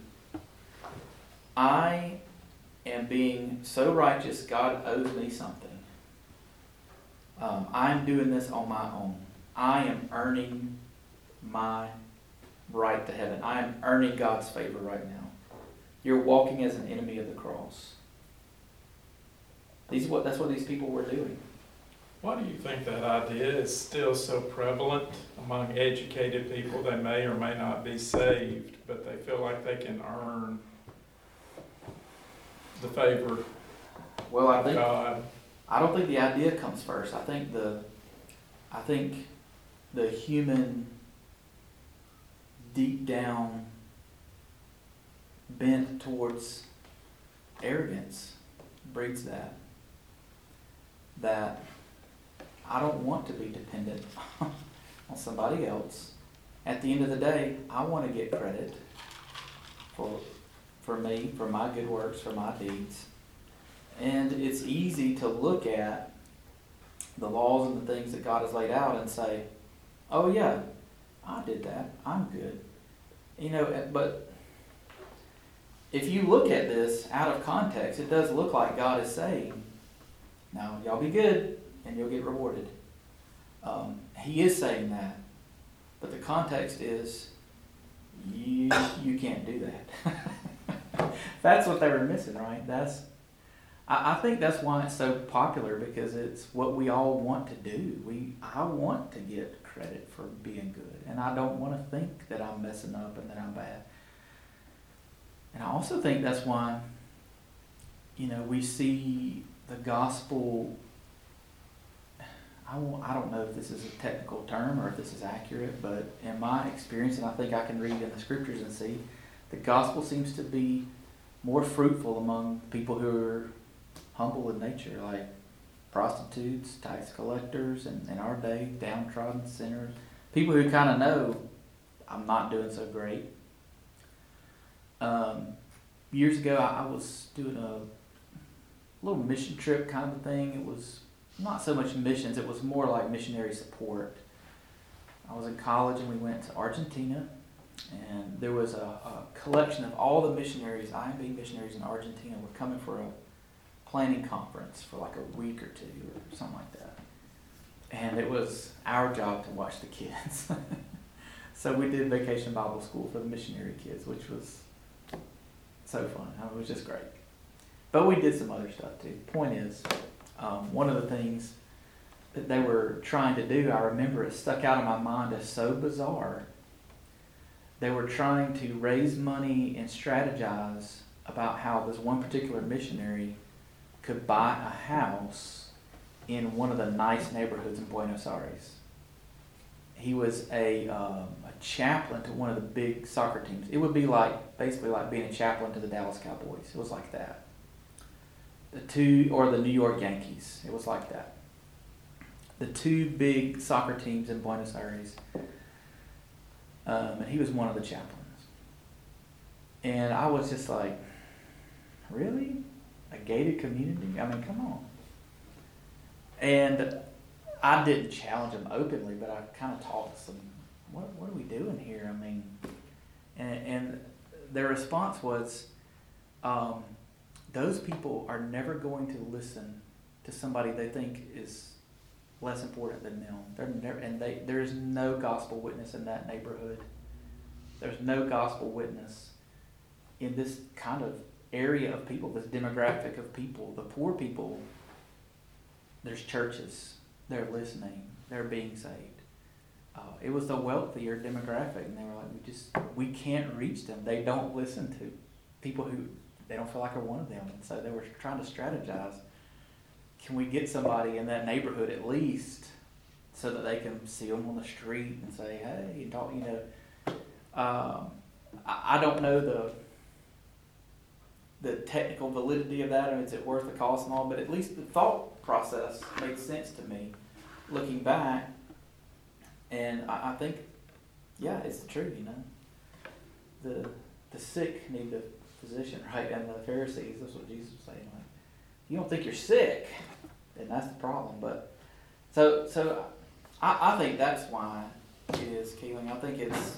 I am being so righteous, God owes me something. I'm doing this on my own. I am earning my right to heaven. I am earning God's favor right now. You're walking as an enemy of the cross. That's what these people were doing. Why do you think that idea is still so prevalent among educated people? They may or may not be saved, but they feel like they can earn the favor of God. I don't think the idea comes first. I think the human deep down bent towards arrogance breeds that. That I don't want to be dependent on somebody else. At the end of the day, I want to get credit for me, for my good works, for my deeds. And it's easy to look at the laws and the things that God has laid out and say, oh yeah, I did that. I'm good. But if you look at this out of context, it does look like God is saying, now y'all be good and you'll get rewarded. He is saying that. But the context is, you can't do that. That's what they were missing, right? I think that's why it's so popular, because it's what we all want to do. I want to get credit for being good, and I don't want to think that I'm messing up and that I'm bad. And I also think that's why, we see the gospel. I don't know if this is a technical term or if this is accurate, but in my experience, and I think I can read in the scriptures and see, the gospel seems to be more fruitful among people who are humble in nature, like prostitutes, tax collectors, and in our day, downtrodden sinners. People who kind of know, I'm not doing so great. Years ago, I was doing a little mission trip kind of thing. It was not so much missions, it was more like missionary support. I was in college and we went to Argentina, and there was a collection of all the missionaries, IMB missionaries in Argentina, were coming for a planning conference for like a week or two or something like that. And it was our job to watch the kids. So we did Vacation Bible School for the missionary kids, which was so fun. I mean, it was just great. But we did some other stuff too. Point is, one of the things that they were trying to do, I remember it stuck out in my mind as so bizarre. They were trying to raise money and strategize about how this one particular missionary could buy a house in one of the nice neighborhoods in Buenos Aires. He was a chaplain to one of the big soccer teams. It would be basically like being a chaplain to the Dallas Cowboys. It was like that. Or the New York Yankees. It was like that. The two big soccer teams in Buenos Aires. And he was one of the chaplains. And I was just like, really? A gated community? I mean, come on. And I didn't challenge them openly, but I kind of talked to them. What are we doing here? I mean, and their response was, those people are never going to listen to somebody they think is less important than them. There is no gospel witness in that neighborhood. There's no gospel witness in this kind of area of people, this demographic of people. The poor people, there's churches. They're listening. They're being saved. It was the wealthier demographic, and they were like, we can't reach them. They don't listen to people who they don't feel like are one of them. And so they were trying to strategize. Can we get somebody in that neighborhood at least so that they can see them on the street and say, hey, and talk, I don't know the technical validity of that, or is it worth the cost and all, but at least the thought process made sense to me looking back. And I think, yeah, it's the truth, The sick need the physician, right? And the Pharisees, that's what Jesus was saying. Like, you don't think you're sick, then that's the problem. But so I think that's why it is, Keeling. I think it's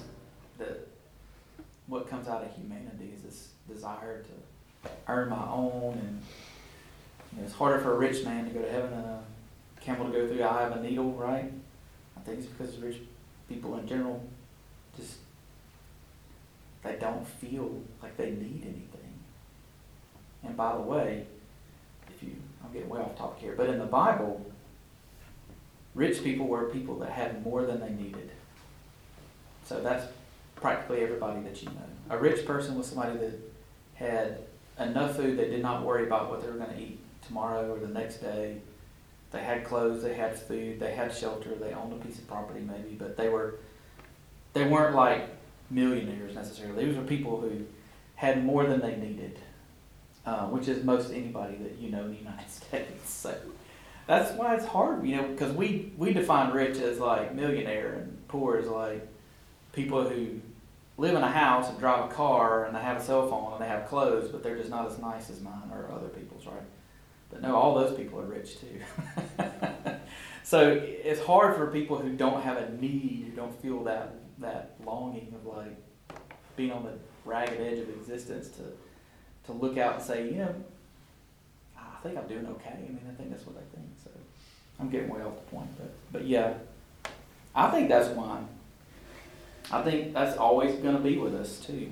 what comes out of humanity is this desire to earn my own, and it's harder for a rich man to go to heaven than a camel to go through the eye of a needle, right? I think it's because rich people in general just they don't feel like they need anything. And by the way, I'm getting way off topic here, but in the Bible, rich people were people that had more than they needed. So that's practically everybody that you know. A rich person was somebody that had enough food they did not worry about what they were going to eat tomorrow or the next day. They had clothes, they had food, they had shelter, they owned a piece of property maybe, but they weren't like millionaires necessarily. These were people who had more than they needed, which is most anybody that you know in the United States. So that's why it's hard, because we define rich as like millionaire and poor as like people who live in a house and drive a car and they have a cell phone and they have clothes, but they're just not as nice as mine or other people's, right? But no, all those people are rich too. So it's hard for people who don't have a need, who don't feel that longing of like being on the ragged edge of existence to look out and say, I think I'm doing okay. I think that's what I think. So I'm getting way off the point, but yeah, I think that's why. I think that's always going to be with us too.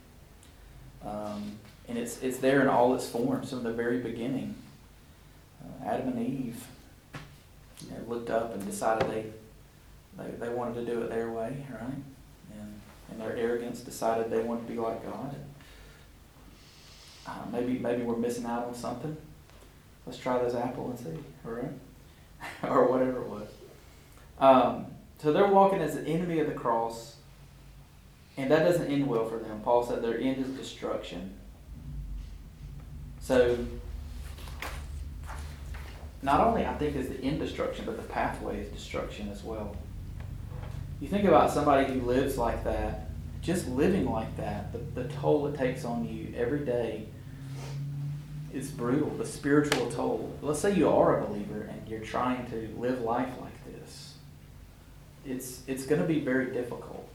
And it's there in all its forms from the very beginning. Adam and Eve looked up and decided they wanted to do it their way, right? And in their arrogance decided they wanted to be like God. And, maybe we're missing out on something. Let's try this apple and see, right? Or whatever it was. So they're walking as the enemy of the cross, and that doesn't end well for them. Paul said their end is destruction. So not only I think is the end destruction, but the pathway is destruction as well. You think about somebody who lives like that, just living like that, the toll it takes on you every day is brutal, the spiritual toll. Let's say you are a believer and you're trying to live life like this. It's going to be very difficult.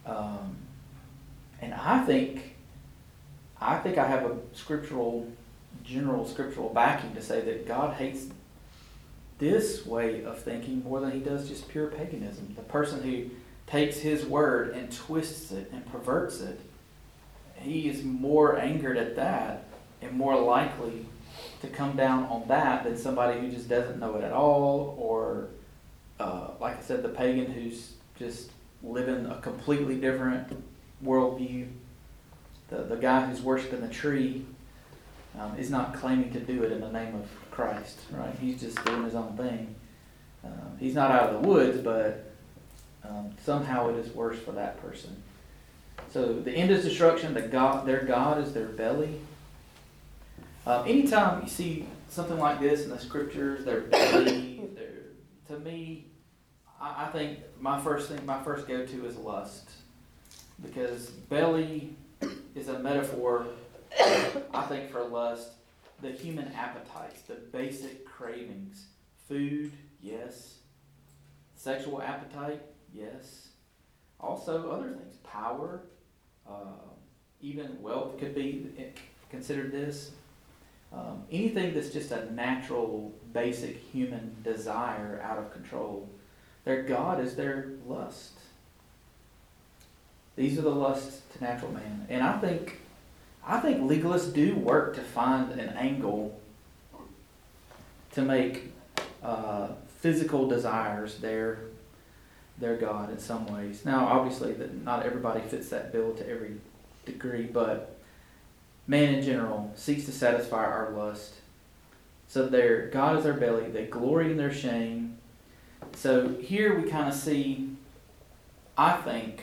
And I think I have a scriptural general scriptural backing to say that God hates this way of thinking more than he does just pure paganism. The person who takes his word and twists it and perverts it, he is more angered at that and more likely to come down on that than somebody who just doesn't know it at all, or like I said, the pagan who's just living a completely different worldview. The guy who's worshiping the tree is not claiming to do it in the name of Christ, right? He's just doing his own thing. He's not out of the woods, but somehow it is worse for that person. So the end is destruction. Their God is their belly. Anytime you see something like this in the scriptures, their belly, to me, I think my first go-to is lust, because belly is a metaphor, I think, for lust. The human appetites, the basic cravings, food, yes. Sexual appetite, yes. Also other things, power, even wealth could be considered this. Anything that's just a natural, basic human desire out of control. Their God is their lust. These are the lusts to natural man. And I think legalists do work to find an angle to make physical desires their God in some ways. Now, obviously, not everybody fits that bill to every degree, but man in general seeks to satisfy our lust. So their God is their belly. They glory in their shame. So here we kind of see, I think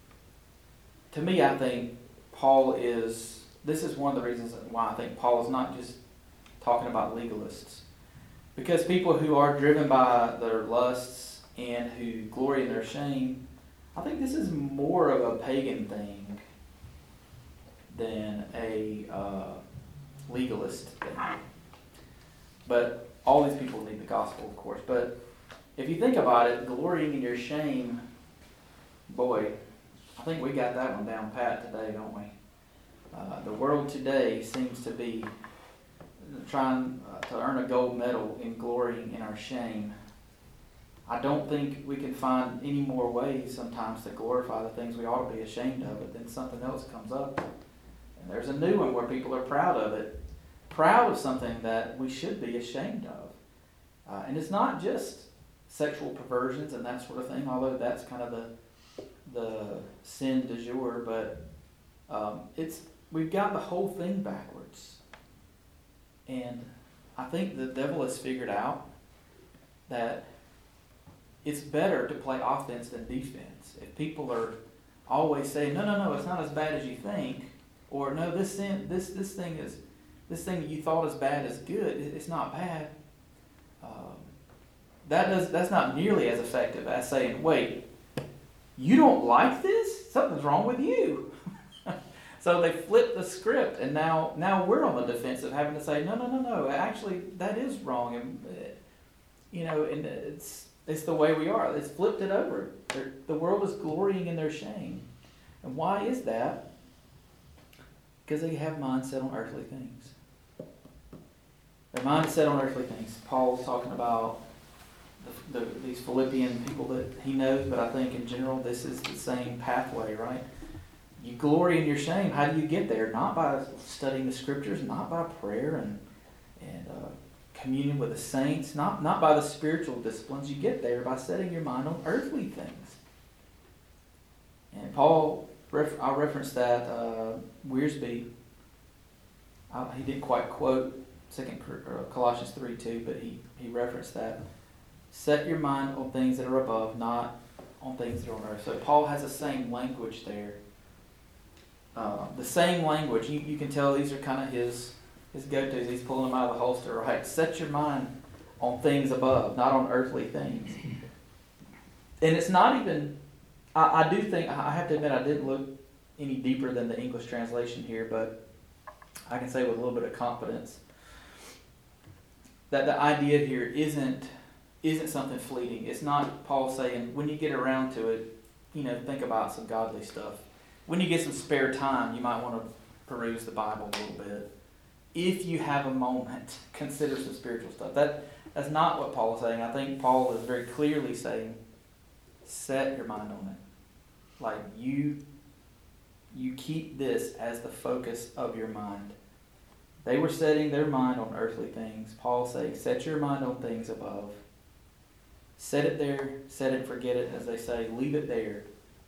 Paul is, this is one of the reasons why I think Paul is not just talking about legalists. Because people who are driven by their lusts and who glory in their shame, I think this is more of a pagan thing than a legalist thing. But all these people need the gospel, of course. But if you think about it, glorying in your shame, boy, I think we got that one down pat today, don't we? The world today seems to be trying to earn a gold medal in glorying in our shame. I don't think we can find any more ways sometimes to glorify the things we ought to be ashamed of, but then something else comes up. And there's a new one where people are proud of it. Proud of something that we should be ashamed of. And it's not just sexual perversions and that sort of thing, although that's kind of the sin du jour, but we've got the whole thing backwards. And I think the devil has figured out that it's better to play offense than defense. If people are always saying, no, it's not as bad as you think, or no, this thing that you thought is bad is good, it's not bad. That's not nearly as effective as saying, wait, you don't like this? Something's wrong with you. So they flip the script, and now we're on the defensive, having to say, no, actually that is wrong, and and it's the way we are. It's flipped it over. The world is glorying in their shame, and why is that? Because they have mindset on earthly things. Their mindset on earthly things. Paul's talking about these Philippian people that he knows, but I think in general this is the same pathway, right? You glory in your shame. How do you get there? Not by studying the scriptures, not by prayer and communion with the saints, not by the spiritual disciplines. You get there by setting your mind on earthly things. And Paul, I'll reference that Wiersbe. He didn't quite quote Colossians 3:2, but he referenced that. Set your mind on things that are above, not on things that are on earth. So Paul has the same language there. The same language. You can tell these are kind of his go-tos. He's pulling them out of the holster, right? Set your mind on things above, not on earthly things. And it's not even, I do think, I have to admit I didn't look any deeper than the English translation here, but I can say with a little bit of confidence that the idea here isn't something fleeting. It's not Paul saying, when you get around to it, think about some godly stuff. When you get some spare time, you might want to peruse the Bible a little bit. if you have a moment, consider some spiritual stuff. That's not what Paul is saying. I think Paul is very clearly saying, set your mind on it. Like you keep this as the focus of your mind. They were setting their mind on earthly things. Paul saying, set your mind on things above. Set it there, set it and forget it, as they say, leave it there.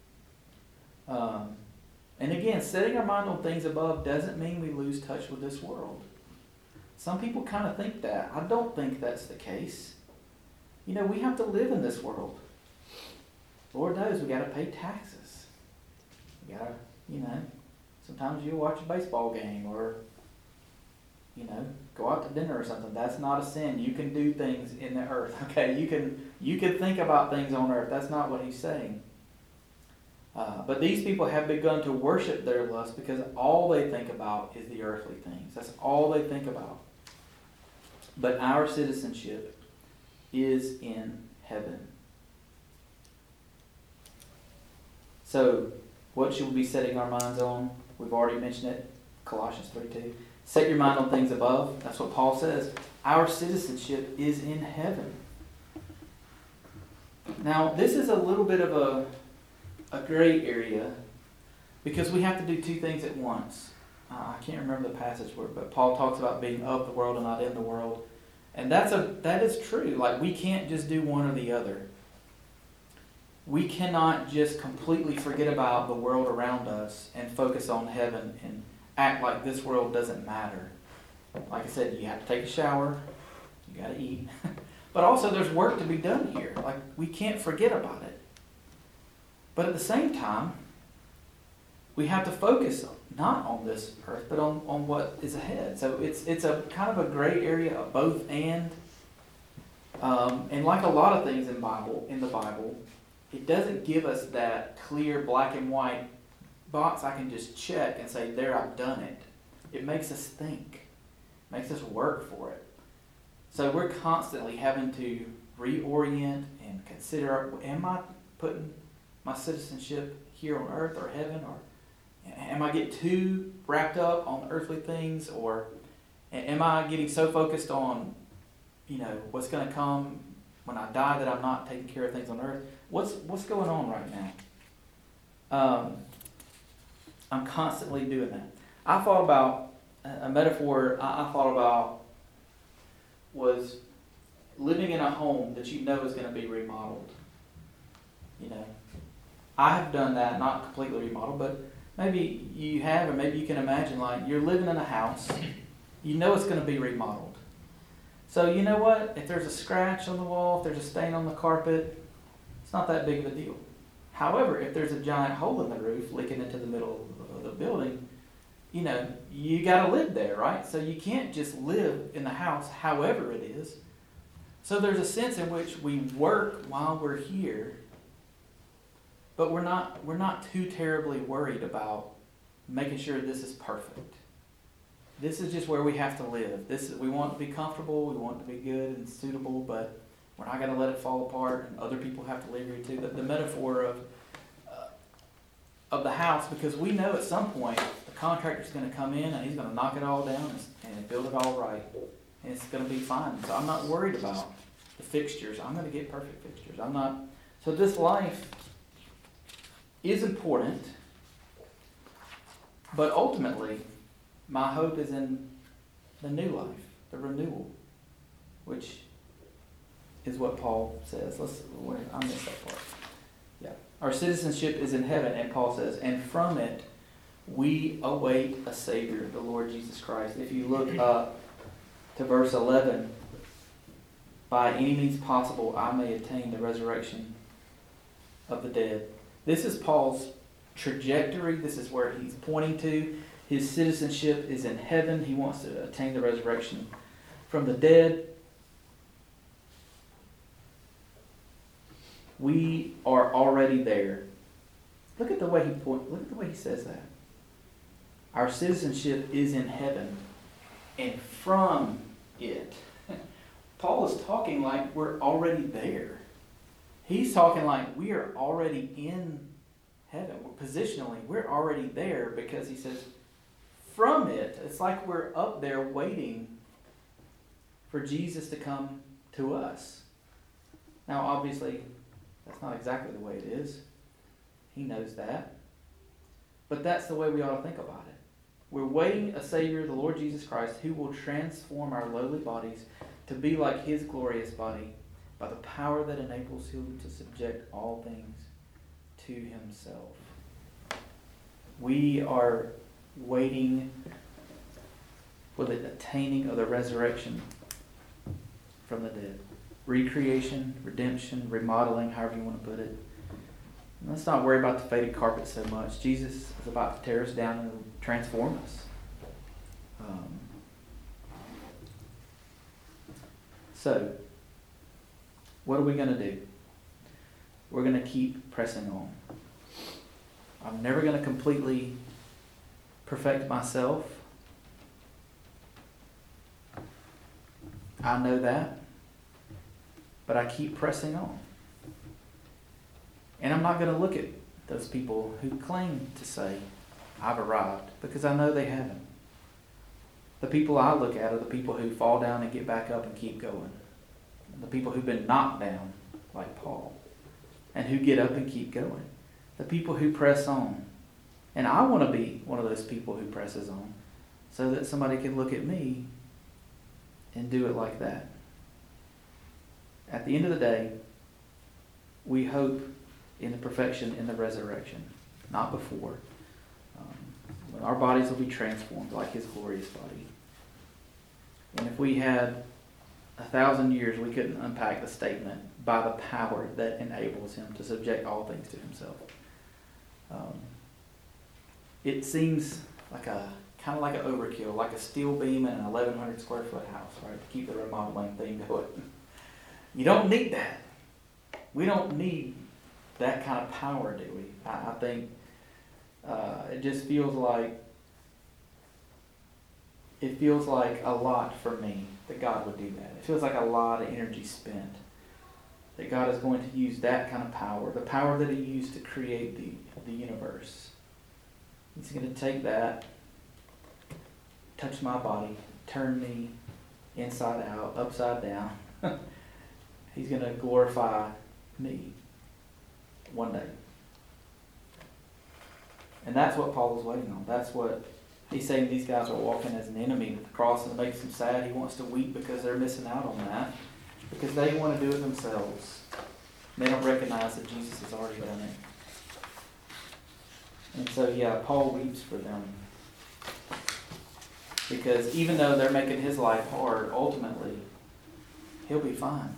And again, setting our mind on things above doesn't mean we lose touch with this world. Some people kind of think that. I don't think that's the case. You know, we have to live in this world. Lord knows we got to pay taxes. We got to, you know, sometimes you'll watch a baseball game or, you know, go out to dinner or something. That's not a sin. You can do things in the earth. Okay, you can think about things on earth. That's not what he's saying. But these people have begun to worship their lust because all they think about is the earthly things. That's all they think about. But our citizenship is in heaven. So, what should we be setting our minds on? We've already mentioned it. Colossians 3:2. Set your mind on things above. That's what Paul says. Our citizenship is in heaven. Now, this is a little bit of a gray area because we have to do two things at once. I can't remember the passage word, but Paul talks about being of the world and not in the world. And that is true. Like, we can't just do one or the other. We cannot just completely forget about the world around us and focus on heaven and act like this world doesn't matter. Like I said, you have to take a shower, you got to eat. But also there's work to be done here. Like, we can't forget about it. But at the same time, we have to focus not on this earth, but on what is ahead. So it's a kind of a gray area of both and. And like a lot of things in the Bible, it doesn't give us that clear black and white box I can just check and say, there, I've done it. It makes us think. It makes us work for it. So we're constantly having to reorient and consider, am I putting my citizenship here on earth or heaven, or am I getting too wrapped up on earthly things, or am I getting so focused on, you know, what's going to come when I die that I'm not taking care of things on earth? What's going on right now? I'm constantly doing that. I thought about a metaphor I thought about was living in a home that you know is going to be remodeled. You know, I have done that, not completely remodeled, but maybe you have, or maybe you can imagine, like, you're living in a house, you know it's going to be remodeled. So you know what? If there's a scratch on the wall, if there's a stain on the carpet, it's not that big of a deal. However, if there's a giant hole in the roof leaking into the middle of the building, you know, you got to live there, right? So you can't just live in the house however it is. So there's a sense in which we work while we're here, but we're not too terribly worried about making sure this is perfect. This is just where we have to live. We want to be comfortable, we want to be good and suitable, but we're not going to let it fall apart, and other people have to live here too. The metaphor of the house, because we know at some point the contractor's going to come in and he's going to knock it all down and build it all right, and it's going to be fine. So I'm not worried about the fixtures. I'm going to get perfect fixtures. So this life is important, but ultimately, my hope is in the new life, the renewal, which is what Paul says. I missed that part. Yeah. Our citizenship is in heaven, and Paul says, and from it we await a Savior, the Lord Jesus Christ. If you look up to verse 11, by any means possible I may attain the resurrection of the dead. This is Paul's trajectory. This is where he's pointing to. His citizenship is in heaven. He wants to attain the resurrection from the dead. We are already there. Look at the way he says that. Our citizenship is in heaven, and from it. Paul is talking like we're already there. He's talking like we are already in heaven. Positionally, we're already there, because he says, from it, it's like we're up there waiting for Jesus to come to us. Now, obviously, that's not exactly the way it is. He knows that. But that's the way we ought to think about it. We're waiting a Savior, the Lord Jesus Christ, who will transform our lowly bodies to be like His glorious body by the power that enables Him to subject all things to Himself. We are waiting for the attaining of the resurrection from the dead. Recreation, redemption, remodeling, however you want to put it. And let's not worry about the faded carpet so much. Jesus is about to tear us down and transform us. So, what are we going to do? We're going to keep pressing on. I'm never going to completely perfect myself. I know that. But I keep pressing on. And I'm not going to look at those people who claim to say, I've arrived, because I know they haven't. The people I look at are the people who fall down and get back up and keep going. The people who've been knocked down, like Paul, and who get up and keep going. The people who press on. And I want to be one of those people who presses on, so that somebody can look at me and do it like that. At the end of the day, we hope in the perfection in the resurrection, not before. When our bodies will be transformed like His glorious body. And if we had 1,000 years, we couldn't unpack the statement, by the power that enables Him to subject all things to Himself. It seems like kind of like an overkill, like a steel beam in an 1,100 square foot house, right? To keep the remodeling thing going. You don't need that. We don't need that kind of power, do we? I think it just feels like a lot for me that God would do that. It feels like a lot of energy spent. That God is going to use that kind of power, the power that He used to create the universe. He's going to take that, touch my body, turn me inside out, upside down. He's going to glorify me one day. And that's what Paul is waiting on. That's what he's saying. These guys are walking as an enemy with the cross, and it makes him sad. He wants to weep because they're missing out on that. Because they want to do it themselves. They don't recognize that Jesus has already done it. And so, Paul weeps for them. Because even though they're making his life hard, ultimately, he'll be fine.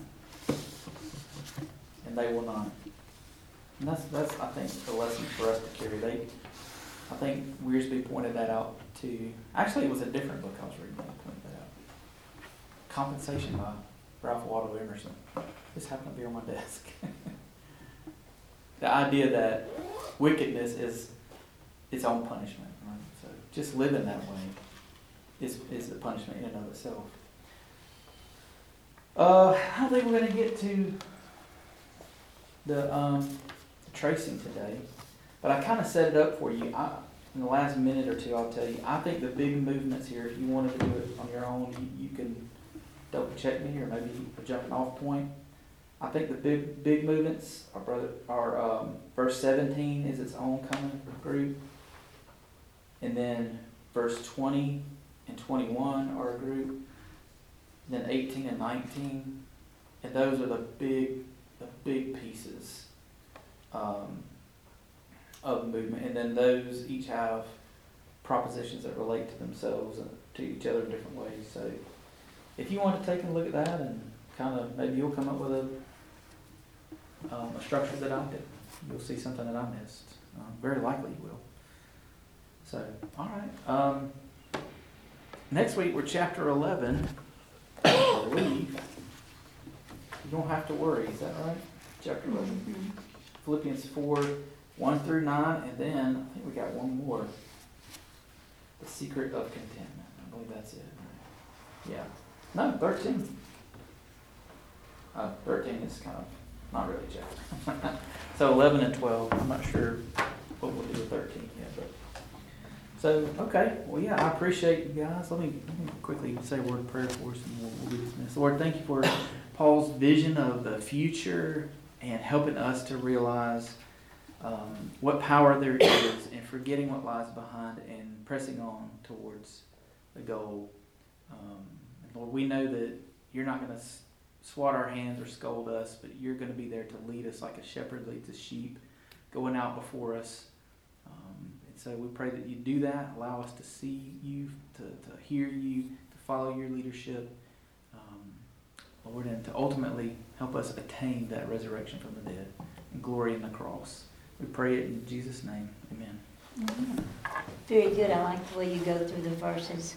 And they will not. And that's I think, the lesson for us to carry. I think Wiersbe pointed that out too. Actually, it was a different book I was reading that pointed that out. Compensation by Ralph Waldo Emerson. This happened to be on my desk. The idea that wickedness is its own punishment. Right? So just living that way is the punishment in and of itself. I don't think we're going to get to the tracing today, but I kind of set it up for you. In the last minute or two, I'll tell you, I think the big movements here, if you wanted to do it on your own, you can double check me or maybe a jumping off point. I think the big movements are verse 17 is its own kind of group, and then verse 20 and 21 are a group, and then 18 and 19, and those are the big pieces of movement, and then those each have propositions that relate to themselves and to each other in different ways. So if you want to take a look at that and kind of maybe you'll come up with a structure that I did. You'll see something that I missed. Very likely you will. So, all right. Next week we're chapter 11. I believe. You don't have to worry. Is that right? Chapter 11. Mm-hmm. Philippians 4, 1 through 9, and then I think we got one more. The secret of contentment. I believe that's it. Yeah. No, 13. 13 is kind of not really chapter. So 11 and 12. I'm not sure what we'll do with 13 yet, but So, okay, well, yeah, I appreciate you guys. Let me quickly say a word of prayer for us and we'll be dismissed. Lord, thank you for Paul's vision of the future and helping us to realize what power there is in forgetting what lies behind and pressing on towards the goal. And Lord, we know that you're not going to swat our hands or scold us, but you're going to be there to lead us like a shepherd leads his sheep, going out before us. And so we pray that you do that, allow us to see you, to hear you, to follow your leadership, Lord, and to ultimately help us attain that resurrection from the dead and glory in the cross. We pray it in Jesus' name. Amen. Mm-hmm. Very good. I like the way you go through the verses.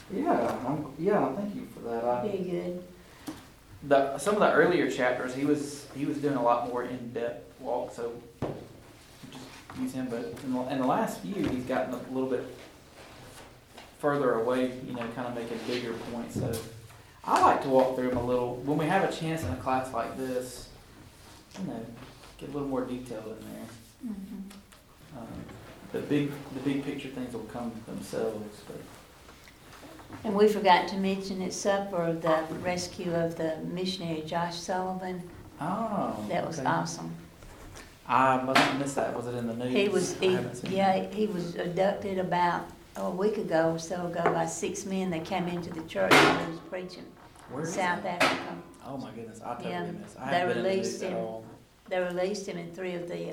Yeah, thank you for that. Very good. Some of the earlier chapters, he was doing a lot more in-depth walk, so just use him. But in the last few, he's gotten a little bit further away, kind of making bigger points. So I like to walk through them a little. When we have a chance in a class like this, get a little more detail in there. Mm-hmm. The big picture things will come themselves. But And we forgot to mention at supper the rescue of the missionary Josh Sullivan. That was okay. Awesome. I must have missed that. Was it in the news? I haven't seen it. He was abducted about a week ago or so ago by 6 men that came into the church and he was preaching. Where is South that? Africa. Oh my goodness, I totally Yeah, missed. I they haven't been in the released news at him. all. They released him and 3 of the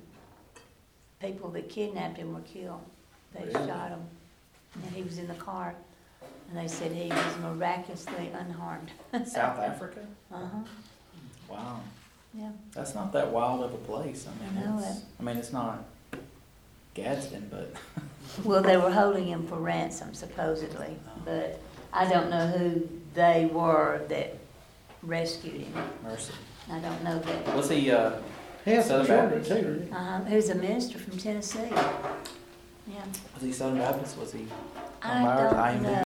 people that kidnapped him were killed. They Really? shot him. And he was in the car. And they said he was miraculously unharmed. South Africa? Uh-huh. Wow. Yeah. That's not that wild of a place. I know it. It's not Gadsden, but Well, they were holding him for ransom, supposedly. But I don't know who they were that rescued him. mercy. I don't know that. Was he He has some Southern short Baptist? too. He was a minister from Tennessee. Yeah. Was he Southern Baptist? Was he I don't know.